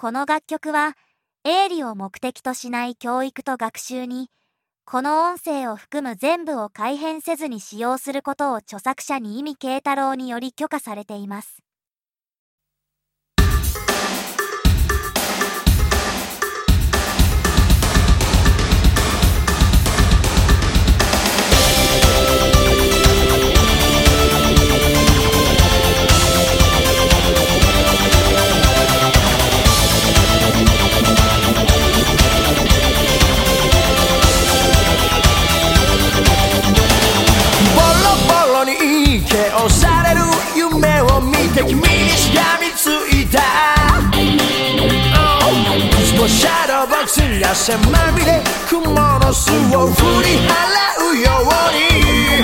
この楽曲は営利を目的としない教育と学習に、この音声を含む全部を改変せずに使用することを著作者に意味慶太郎により許可されています。 押される夢を見て君にしがみついた、いつもシャドーボックスに汗まみれ雲の巣を振り払うように、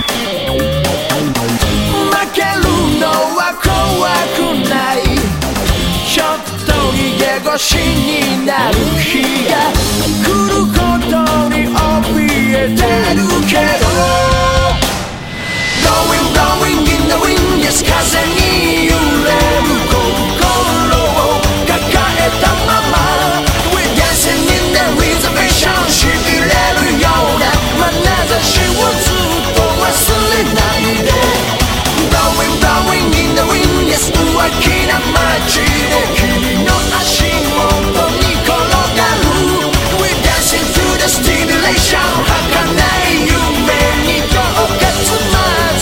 負けるのは怖くない、ちょっと逃げ腰になる日が来ることに怯えてるけど、Blowing, blowing in the wind, yes, 風に揺れる心を抱えたまま We're dancing in the reservation しびれるような眼差しをずっと忘れないで Blowing, blowing in the wind, yes 浮気な街で君の足元に転がる We're dancing through the stimulation 儚い夢に今日がつま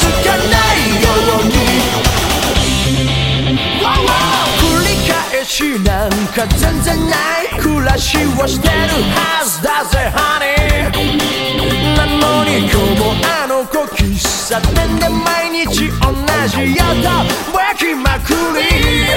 なんか全然ない暮らしをしてるはずだぜ Honey なのに今日もあの子喫茶店で毎日同じやとぼやきまくり、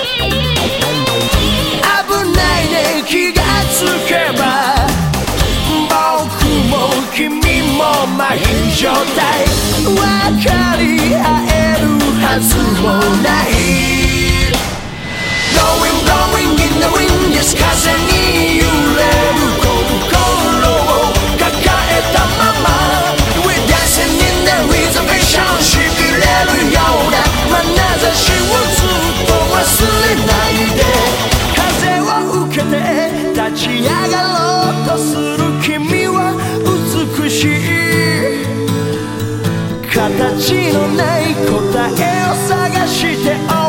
危ないね気がつけば僕も君も麻痺状態、分かり合えるはずもない、Blowing, blowing in the wind, yes 風に揺れる心を抱えたまま We're dancing in the reservation しびれるような眼差しをずっと忘れないで、風を受けて立ち上がろうとする君は美しい、形のない答えを探して